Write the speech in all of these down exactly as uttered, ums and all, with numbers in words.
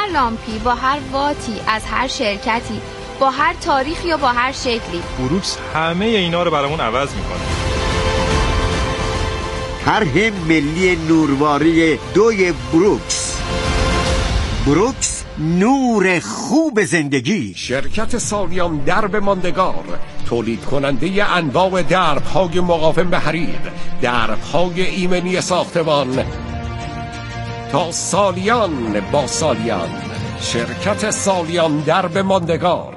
هر لامپی، با هر واتی، از هر شرکتی، با هر تاریخی یا با هر شکلی. بروکس همه اینا رو برامون عوض میکنه. طرح ملی نورواری دوی بروکس. بروکس، نور خوب زندگی. شرکت سالیان درب ماندگار، تولید کننده انواع درب‌های مقاوم به حریر، درب‌های ایمنی ساختمان. تا سالیان با سالیان، شرکت سالیان درب ماندگار.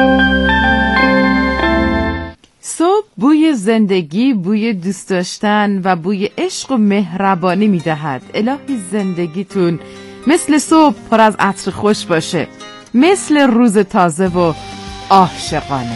صبح بوی زندگی، بوی دوست داشتن و بوی عشق و مهربانی میدهد. الهی زندگیتون مثل صبح پر از عطر خوش باشه، مثل روز تازه و عاشقانه.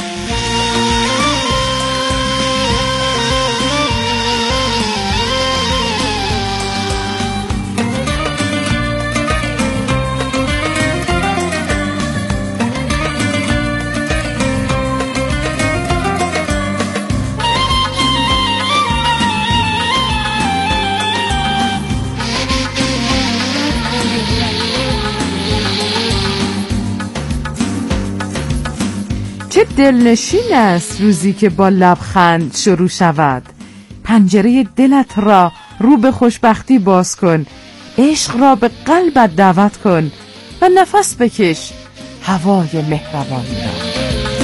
چه دلنشین است روزی که با لبخند شروع شود. پنجره دلت را رو به خوشبختی باز کن، عشق را به قلبت دعوت کن و نفس بکش هوای مهربانی را.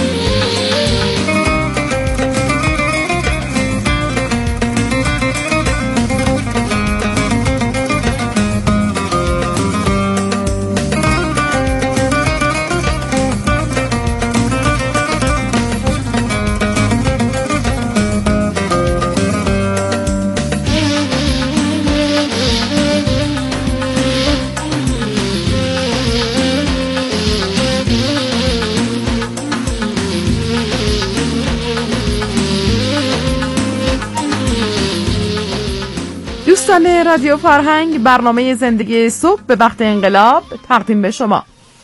دوستان رادیو فرهنگ، برنامه زندگی صبح به وقت انقلاب تقدیم به شما.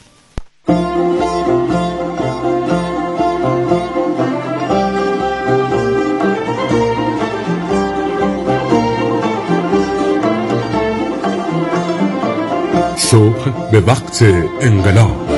صبح به وقت انقلاب.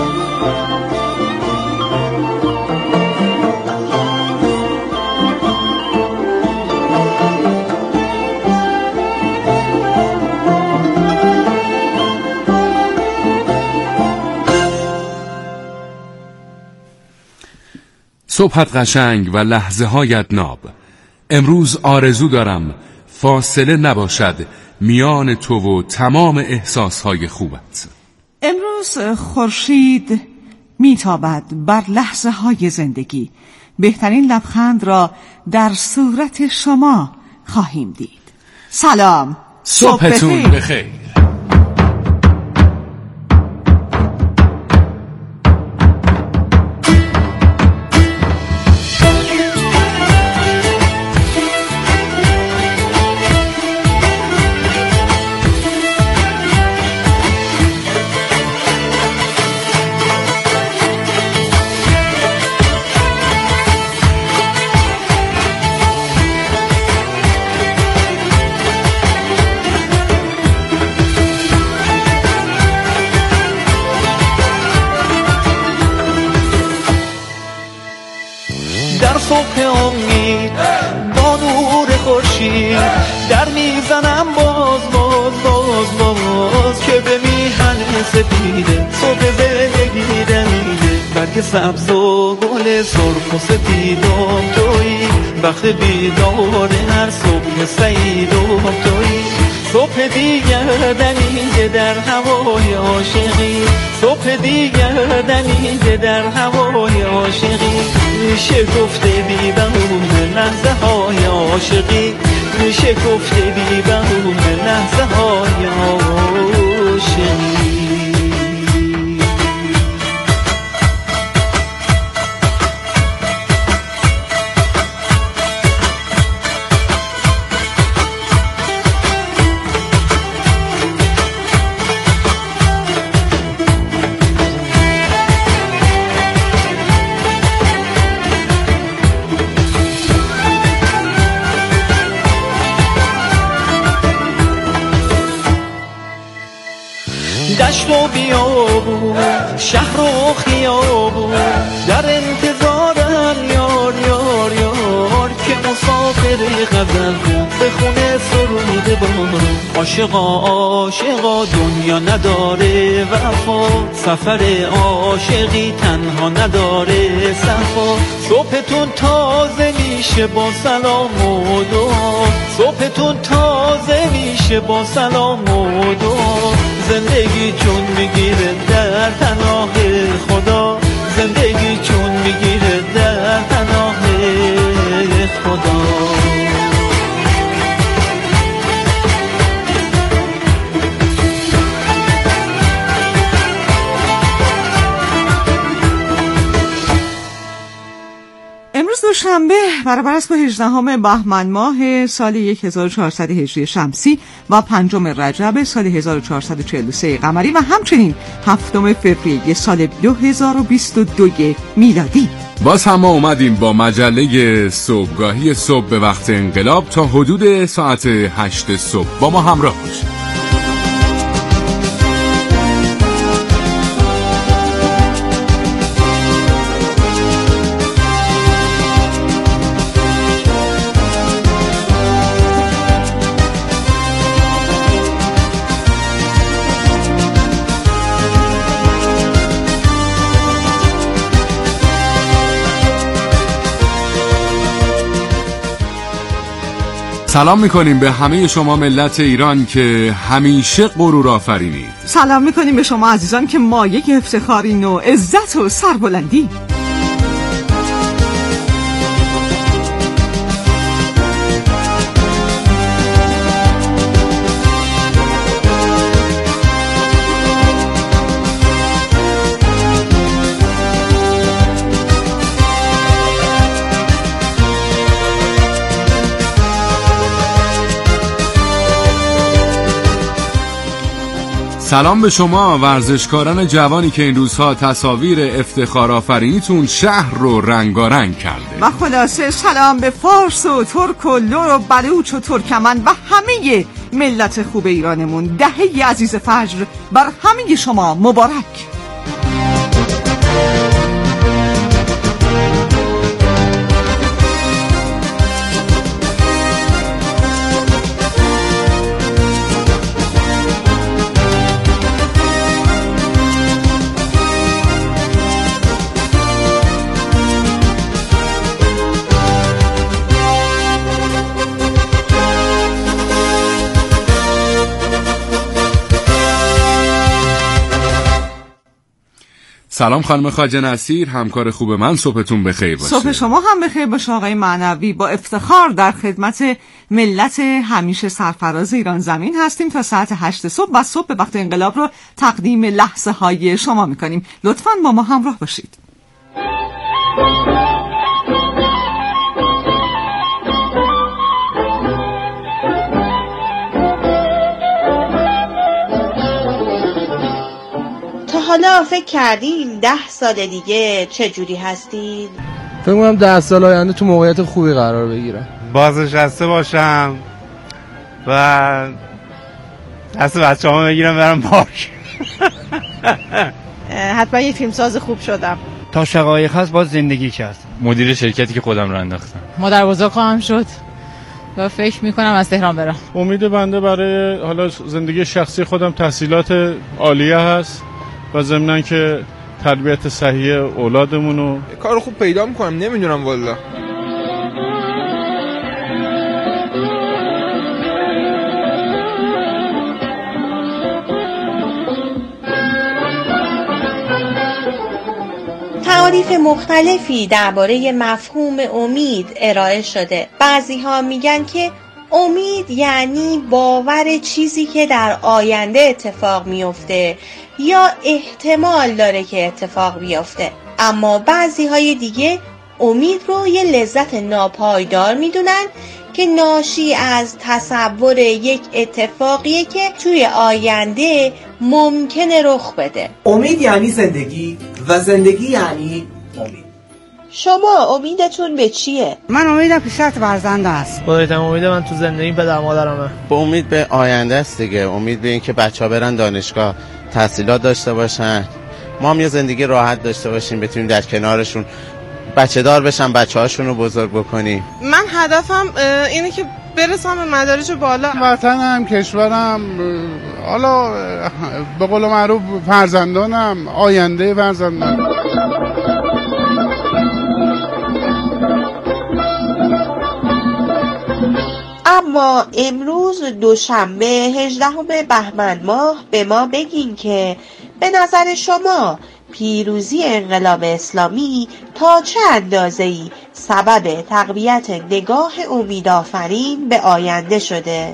صبحت قشنگ و لحظه هایت ناب. امروز آرزو دارم فاصله نباشد میان تو و تمام احساس های خوبت. امروز خورشید میتابد بر لحظه های زندگی. بهترین لبخند را در صورت شما خواهیم دید. سلام، صبحتون صبح بخیر. صبح امید با نور خورشید در میزنم باز باز باز باز که به میهن سپیده صبح زندگی دمیده برگ سبز و گل سرخ و سپیدم تویی وقت بیدار هر صبح سعیدم تویی صبح دیگر دمیده در هوای عاشقی صبح دیگر دمیده در هوای عاشقی میشه گفته بی بهونه لحظه های عاشقی میشه گفته بی بهونه لحظه های عاشقی. و بیابون شهر و خیابون در انتظارم یار یار یار که مسافر غزل به خونه سرود بارون. عاشقا عاشقا دنیا نداره وفا سفر عاشقی تنها نداره صفا. صبحتون تازه میشه با سلام و دعا صبحتون تازه میشه با سلام و دعا. زندگی چون میگیره در پناه خدا زندگی چون میگیره در پناه خدا. امروز دوشنبه برابر است با هجدهم بهمن ماه سال هزار و چهارصد هجری شمسی و پنجم رجب سال هزار و چهارصد و چهل و سه قمری و همچنین هفتم فوریه سال دو هزار و بیست و دو میلادی. باز هم ما اومدیم با مجله صبحگاهی صبح به وقت انقلاب تا حدود ساعت هشت صبح با ما همراه باشید. سلام میکنیم به همه شما ملت ایران که همیشه غرور آفرینید. سلام میکنیم به شما عزیزان که مایه افتخارین و عزت و سربلندی. سلام به شما ورزشکاران جوانی که این روزها تصاویر افتخار آفرینیتون شهر رو رنگارنگ کرده. و خلاصه سلام به فارس و ترک و لور و بلوچ و ترکمن و همه ملت خوب ایرانمون. دهه عزیز فجر بر همه شما مبارک. سلام خانم خواجه نصیر، همکار خوب من. صبحتون بخیر باشه. صبح شما هم بخیر باشه آقای معنوی. با افتخار در خدمت ملت همیشه سرفراز ایران زمین هستیم تا ساعت هشت صبح و صبح به وقت انقلاب رو تقدیم لحظه های شما میکنیم. لطفاً با ما همراه باشید. حالا فکر کردین ده سال دیگه چه جوری هستین؟ فکر کنم ده سال آینده تو موقعیت خوبی قرار بگیرم، بازنشسته باشم و دست بچه‌هامو بگیرم برم پارک. حتما یه فیلمساز خوب شدم. تا شقایق هست باز زندگی کرد. مدیر شرکتی که خودم رو انداختم. مادر بزرگ خواهم شد و فکر میکنم از تهران برم. امید بنده برای حالا زندگی شخصی خودم تحصیلات عالیه هست و ضمناً که تربیت صحیح اولادمونو کار خوب پیدا میکنم. نمیدونم والله. تعاریف مختلفی درباره مفهوم امید ارائه شده. بعضی ها میگن که امید یعنی باور چیزی که در آینده اتفاق میفته یا احتمال داره که اتفاق بیفته. اما بعضی های دیگه امید رو یه لذت ناپایدار میدونن که ناشی از تصور یک اتفاقیه که توی آینده ممکنه رخ بده. امید یعنی زندگی و زندگی یعنی امید. شما امیدتون به چیه؟ من امیدم پیشرفت فرزنده است. خودم امید من تو زندگی پدر مادرمه. با امید به آینده است دیگه. امید به این که بچه‌ها برن دانشگاه، تحصیلات داشته باشن، ما هم یه زندگی راحت داشته باشیم، بتونیم در کنارشون بچه دار بشن، بچه هاشون رو بزرگ بکنیم. من هدفم اینه که برسم به مدارج بالا. وطنم، کشورم، حالا به قول معروف فرزندانم، آینده فرزندانم. اما امروز دوشنبه هجدهم بهمن ماه به ما بگین که به نظر شما پیروزی انقلاب اسلامی تا چه اندازه‌ای سبب تقویت نگاه امیدآفرین به آینده شده؟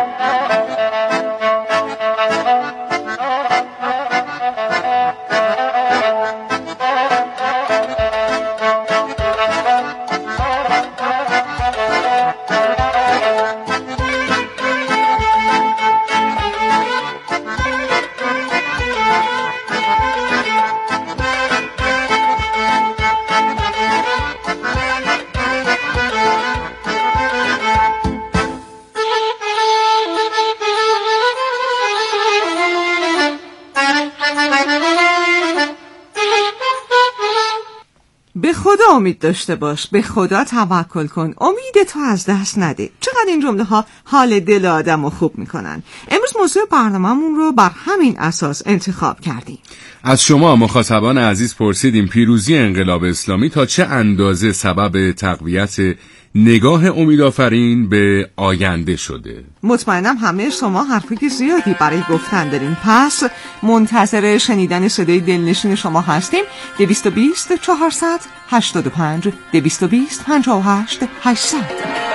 به خدا امید داشته باش، به خدا توکل کن، امید تو از دست نده. چقدر این جمله ها حال دل آدم رو خوب میکنن. امروز موضوع برنامه‌مون رو بر همین اساس انتخاب کردیم. از شما مخاطبان عزیز پرسیدیم پیروزی انقلاب اسلامی تا چه اندازه سبب تقویت نگاه امیدآفرین به آینده شده. مطمئنم همه شما حرفی زیادی برای گفتن دارین، پس منتظر شنیدن صدای دلنشین شما هستیم. دویست و بیست چهارصد هشتاد و پنج دویست و بیست پنجاه و هشت هشتصد.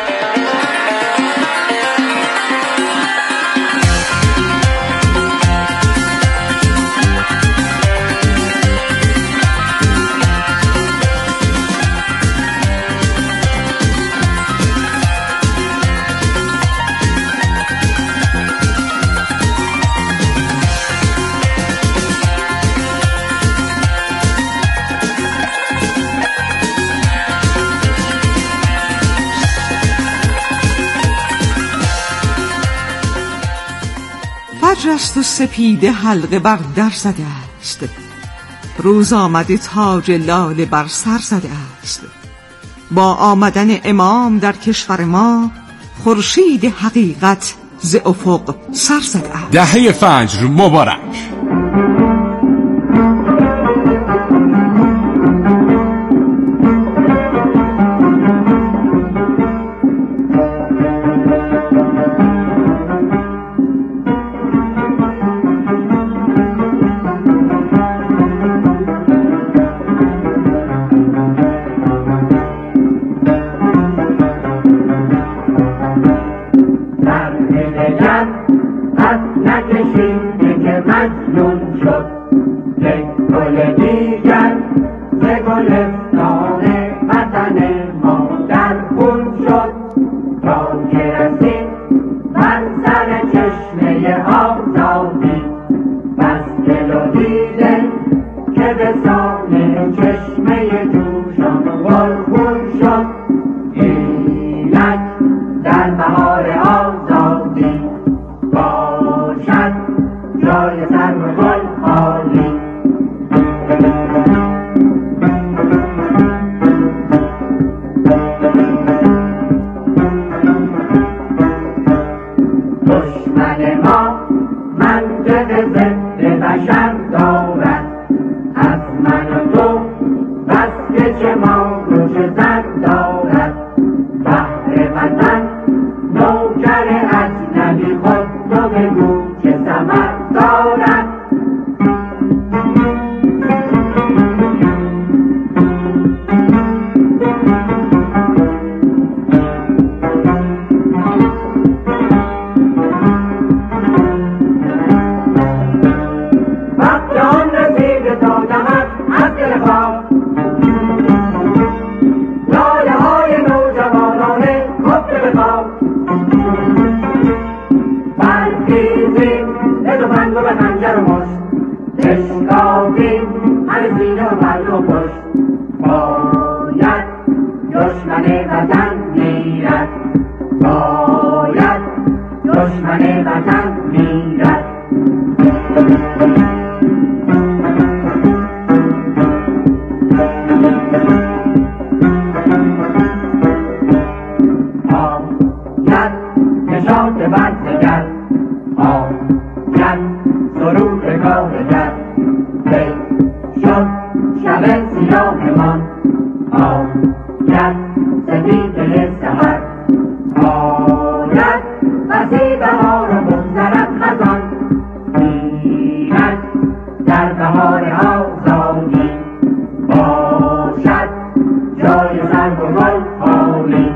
فجر است و سپیده حلقه بر در زده است، روز آمده تاج لاله بر سر زده است. با آمدن امام در کشور ما، خورشید حقیقت ز افق سر زده است. دهه فجر مبارک. دشمن وطن میرد. سیاهمان آید سفیده سحر آید بسی بهار و بگذرد خزان اینک در بهار آزادی باشد جای سرو و گل خالی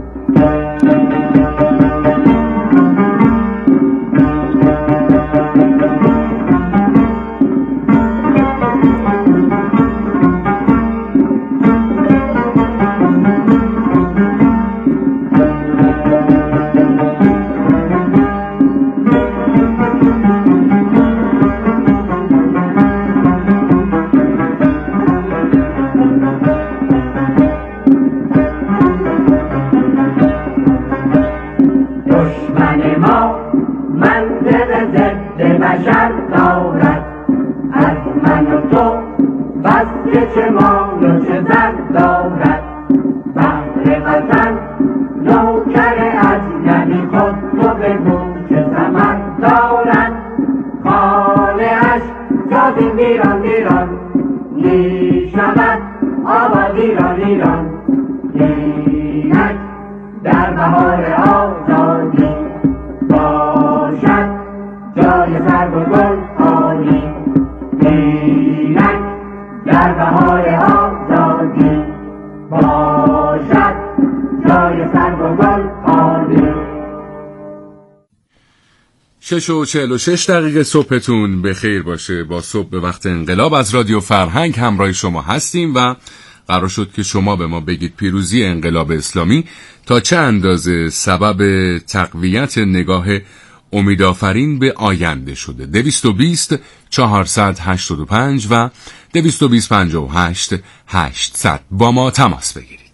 شش و چهل و شش دقیقه صبحتون به خیر باشه. با صبح به وقت انقلاب از رادیو فرهنگ همراه شما هستیم و قرار شد که شما به ما بگید پیروزی انقلاب اسلامی تا چه اندازه سبب تقویت نگاه امیدآفرین به آینده شده. دویست و بیست چهارصد هشتاد و پنج و دویست و بیست پنجاه و هشت هشتصد با ما تماس بگیرید.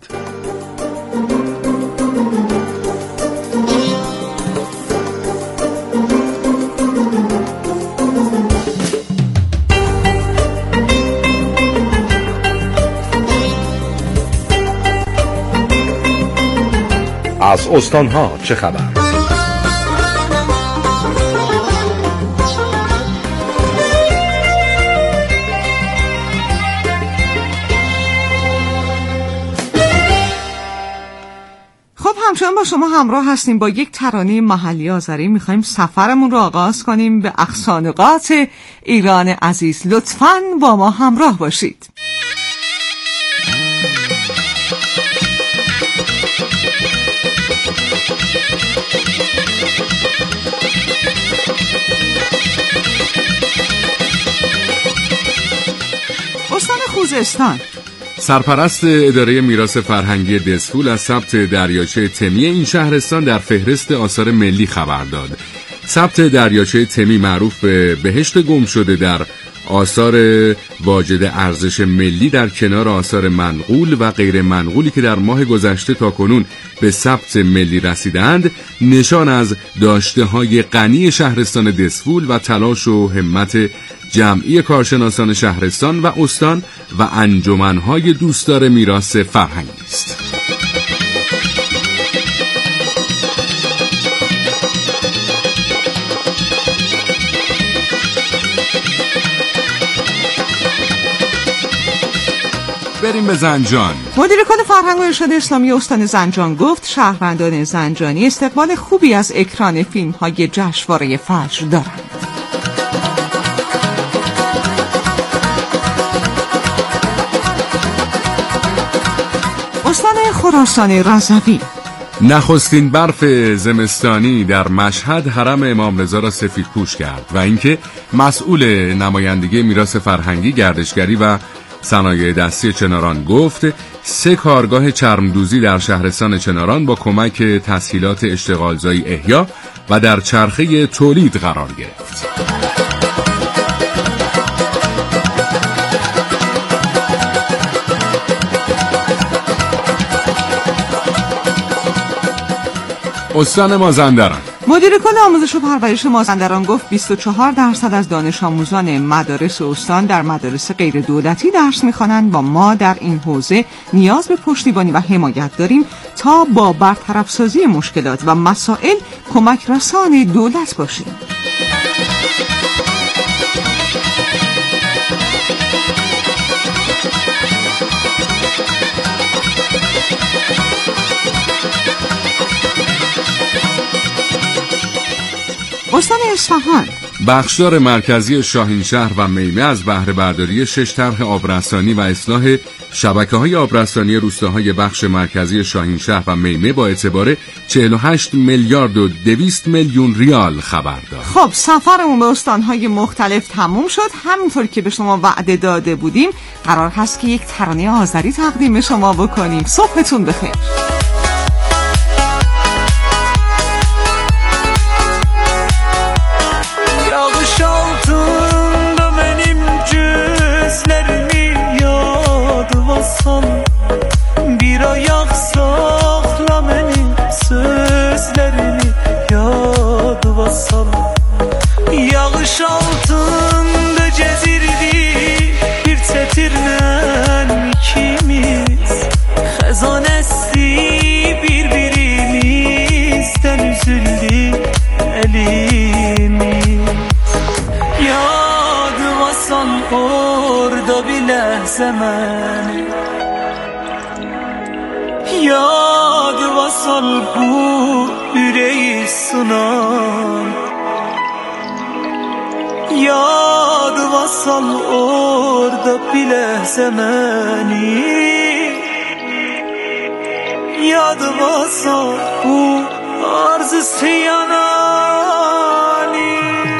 از استان‌ها چه خبر؟ خب همچنان با شما همراه هستیم با یک ترانه محلی آذری. میخوایم سفرمون رو آغاز کنیم به اقصانقاط ایران عزیز. لطفاً با ما همراه باشید. استان خوزستان. سرپرست اداره میراث فرهنگی دسفول از ثبت دریاچه تمی این شهرستان در فهرست آثار ملی خبر داد. ثبت دریاچه تمی معروف به بهشت گم شده در آثار واجد ارزش ملی در کنار آثار منقول و غیر منقولی که در ماه گذشته تا کنون به ثبت ملی رسیدند نشان از داشته‌های غنی شهرستان دسفول و تلاش و همت جمعی کارشناسان شهرستان و استان و انجمن‌های دوستدار میراث فرهنگی است. بریم به زنجان. مدیر کل فرهنگ و ارشاد اسلامی استان زنجان گفت شهروندان زنجانی استقبال خوبی از اکران فیلم‌های جشنواره فجر دارند. استان خراسان رضوی. نخستین برف زمستانی در مشهد حرم امام رضا را سفیدپوش کرد و اینکه مسئول نمایندگی میراث فرهنگی، گردشگری و صنایع دستی چناران گفت سه کارگاه چرمدوزی در شهرستان چناران با کمک تسهیلات اشتغالزایی احیا و در چرخه تولید قرار گرفت. استان مازندران. مدیر کل آموزش و پرورش مازندران گفت بیست و چهار درصد از دانش آموزان مدارس استان در مدارس غیر دولتی درس می‌خوانند و ما در این حوزه نیاز به پشتیبانی و حمایت داریم تا با برطرف سازی مشکلات و مسائل کمک رسان دولت باشیم. اصفهان. بخشدار مرکزی شاهینشهر و میمه از بهره برداری شش طرح آبرسانی و اصلاح شبکه‌های آبرسانی روستاهای بخش مرکزی شاهینشهر و میمه با اعتبار چهل و هشت میلیارد و دویست میلیون ریال خبر داد. خب سفرمون به استانهای مختلف تموم شد. همونطور که به شما وعده داده بودیم قرار هست که یک ترانه آذری تقدیم شما بکنیم. صبحتون بخیر. Bir ayak sakla benim sözlerimi yad vasal. Yağış altında cezirdik bir tetirnen ikimiz. Xezan esti birbirimizden üzüldü elimiz. Yad vasal orada bile zaman. Yad vasal bu yüreği sınan. Yad vasal orada bile zemeni. Yad vasal bu arzısı yanani.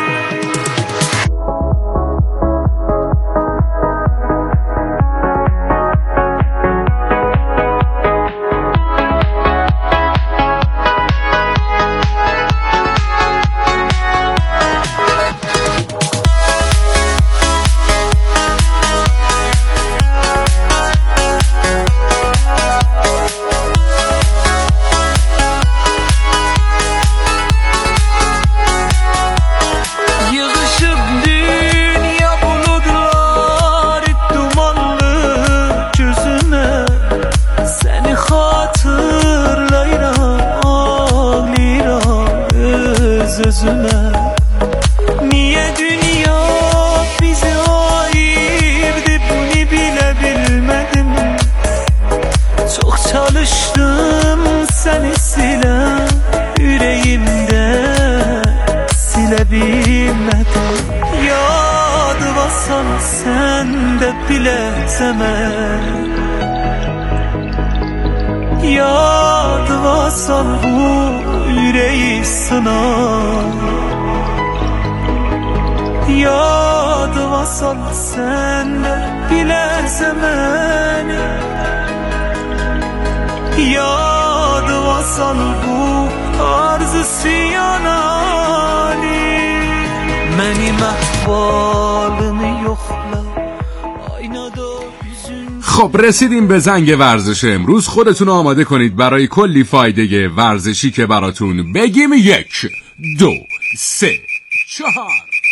Niye dünya bizi ayırdı bunu bile bilmedim. Çok çalıştım seni silen yüreğimde silebilmedim. Yad vasal sen de bile zaman. Yad vasal bu yüreği sınar. Yad vasal sen de bile zamani. Yad vasal bu arzısı yanani. Benim ahvalımı yokla aynada. خب رسیدیم به زنگ ورزش امروز. خودتون آماده کنید برای کلی فایده ورزشی که براتون بگیم. یک دو سه چهار.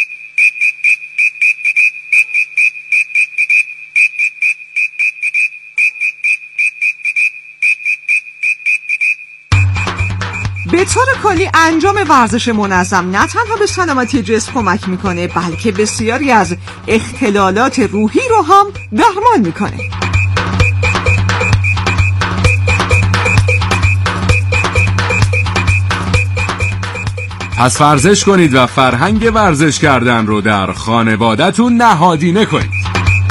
به طور کلی انجام ورزش منظم نه تنها به سلامتی جسم کمک میکنه بلکه بسیاری از اختلالات روحی رو هم درمان میکنه. پس ورزش کنید و فرهنگ ورزش کردن رو در خانواده‌تون نهادینه کنید.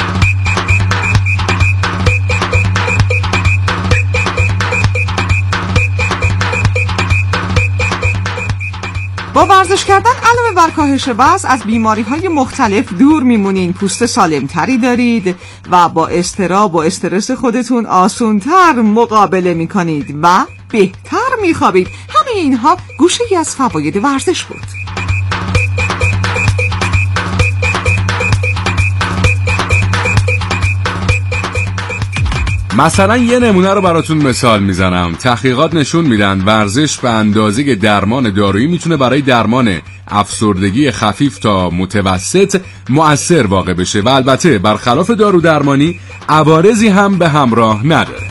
با ورزش کردن علاوه بر کاهش وزن از بیماری‌های مختلف دور میمونین، پوست سالمتری دارید و با اضطراب و استرس خودتون آسان‌تر مقابله میکنید و بهتر میخوابید. همه اینها گوشه‌ای از فواید ورزش بود. مثلا یه نمونه رو براتون مثال میزنم. تحقیقات نشون میدن ورزش به اندازه درمان دارویی میتونه برای درمان افسردگی خفیف تا متوسط مؤثر واقع بشه و البته برخلاف دارو درمانی عوارضی هم به همراه نداره.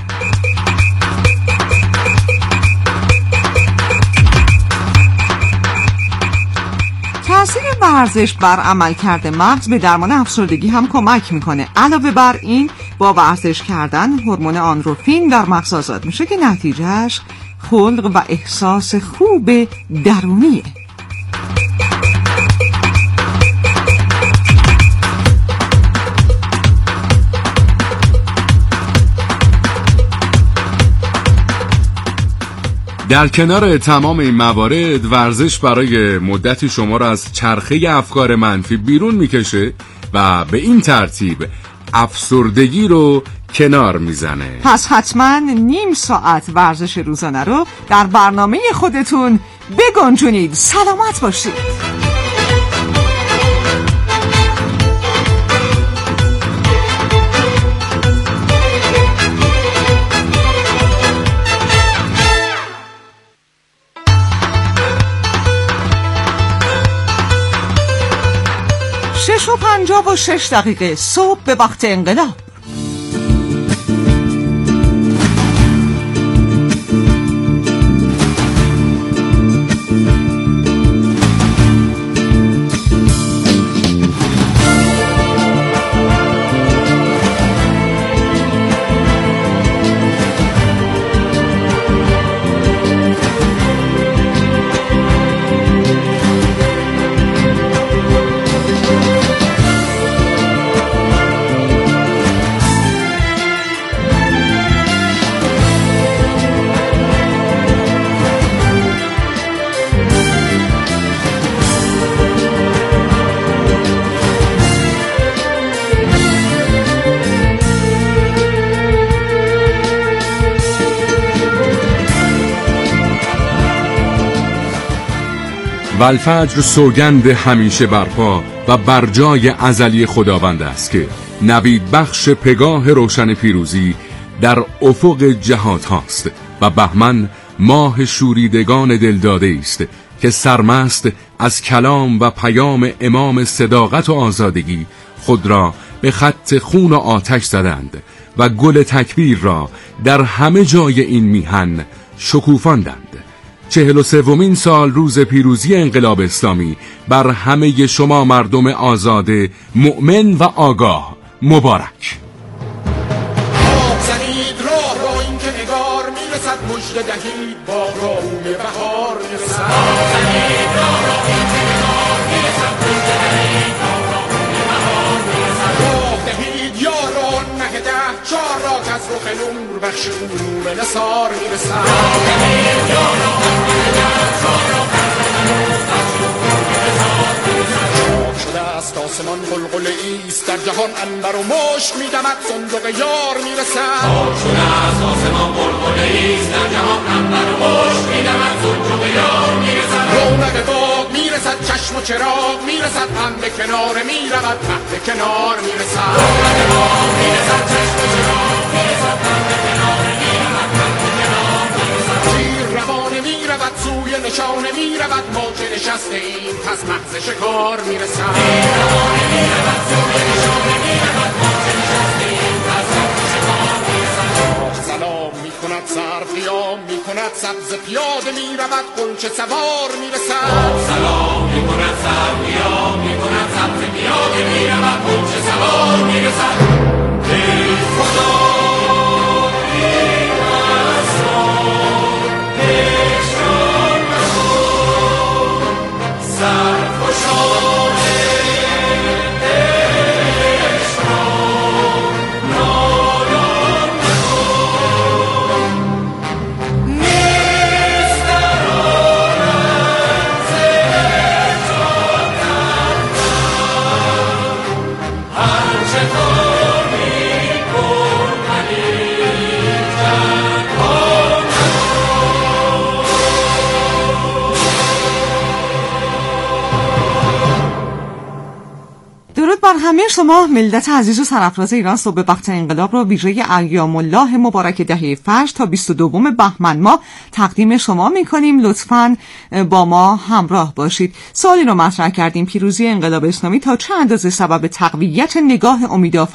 تأثیر ورزش بر عملکرد مغز به درمان افسردگی هم کمک میکنه. علاوه بر این با ورزش کردن هورمون آندروفین در مغز آزاد میشه که نتیجهش خلق و احساس خوب درونیه. در کنار تمام این موارد، ورزش برای مدتی شما را از چرخه افکار منفی بیرون میکشه و به این ترتیب افسردگی رو کنار میزنه. پس حتما نیم ساعت ورزش روزانه رو در برنامه خودتون بگنجونید. سلامت باشید. شش و پنجاه و شش دقیقه صبح به وقت انقلاب. والفجر سوگند همیشه برپا و برجای ازلی خداوند است که نوید بخش پگاه روشن پیروزی در افق جهات هاست و بهمن ماه شوریدگان دلداده است که سرمست از کلام و پیام امام صداقت و آزادگی خود را به خط خون و آتش زدند و گل تکبیر را در همه جای این میهن شکوفاندند. چهل و سومین سال روز پیروزی انقلاب اسلامی بر همه شما مردم آزاده، مؤمن و آگاه مبارک. زنید راه را این که نگار میرسد، مژده دهید با راهوم بهار میرسد. زنید راه را این که نگار میرسد، مژده دهید با راهوم بهار میرسد. راه دهید یاران مه ده چار را که از رخ نور بخش علوم نثار میرسد. راه دهید یاران مه ده چار را که از رخ نور بخش علوم نثار میرسد. شده است آسمان قلقله ایست، در جهان عنبر و مشک میدمد، صندوق یار میرسد. شده است آسمان قلقله ایست، در جهان عنبر و مشک میدمد، صندوق یار میرسد. رونق باغ میرسد، چشم و چراغ میرسد، هم به کنار میرود، هم به کنار میرسد. رونق باغ میرسد، چشم و چراغ میرسد، هم به کنار میرود، هم به کنار میرسد. تیر روانه میرود، سوی نشانه میرود، ما که نشسته ایم پس مغز شکار میرسد. تیر روانه میرود، سوی نشانه میرود، ما که نشسته ایم پس مغز شکار میرسد. سلام میکند سر قیام میکند، سبز پیاده میرود، غنچه سوار میرسد. سلام میکند سر قیام میکند، سبز پیاده میرود، غنچه سوار میرسد. ای خدا همه شما ملت عزیز و سرافراز ایران، صبح وقت انقلاب رو ویژه ایام الله مبارک دهه فجر تا بیست و دوم بهمن ماه تقدیم شما میکنیم. لطفاً با ما همراه باشید. سوالی رو مطرح کردیم: پیروزی انقلاب اسلامی تا چه اندازه سبب تقویت نگاه امیدآفرین